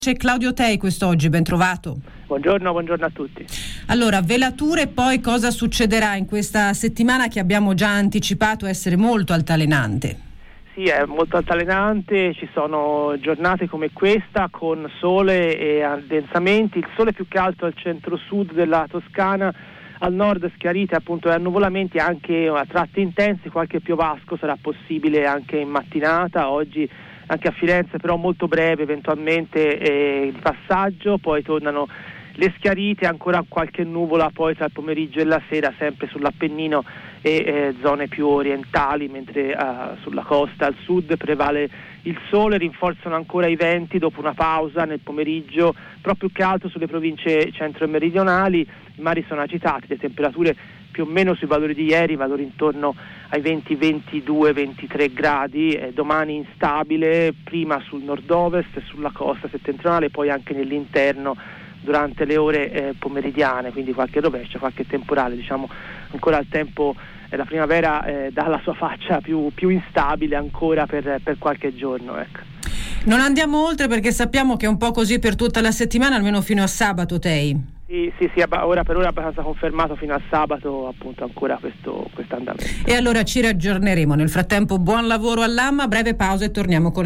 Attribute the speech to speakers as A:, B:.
A: C'è Claudio Tei quest'oggi, ben trovato.
B: Buongiorno a tutti.
A: Allora, velature, poi cosa succederà in questa settimana che abbiamo già anticipato essere molto altalenante?
B: Sì, è molto altalenante, ci sono giornate come questa con sole e addensamenti, il sole più che altro al centro-sud della Toscana, al nord schiarite appunto e annuvolamenti anche a tratti intensi, qualche piovasco sarà possibile anche in mattinata, oggi anche a Firenze, però molto breve eventualmente di passaggio, poi tornano le schiarite, ancora qualche nuvola poi tra il pomeriggio e la sera sempre sull'Appennino e zone più orientali, mentre sulla costa al sud prevale il sole, rinforzano ancora i venti dopo una pausa nel pomeriggio, però più che altro sulle province centro e meridionali i mari sono agitati, le temperature più o meno sui valori di ieri, valori intorno ai 20, 22, 23 gradi, domani instabile, prima sul nord-ovest e sulla costa settentrionale, poi anche nell'interno durante le ore pomeridiane, quindi qualche rovescio, qualche temporale, diciamo ancora il tempo, la primavera dà la sua faccia più instabile ancora per qualche giorno, ecco.
A: Non andiamo oltre perché sappiamo che è un po' così per tutta la settimana, almeno fino a sabato, Tei.
B: Sì, ora per ora è abbastanza confermato fino a sabato appunto ancora questo andamento.
A: E allora ci raggiorneremo. Nel frattempo buon lavoro all'AMA, breve pausa e torniamo con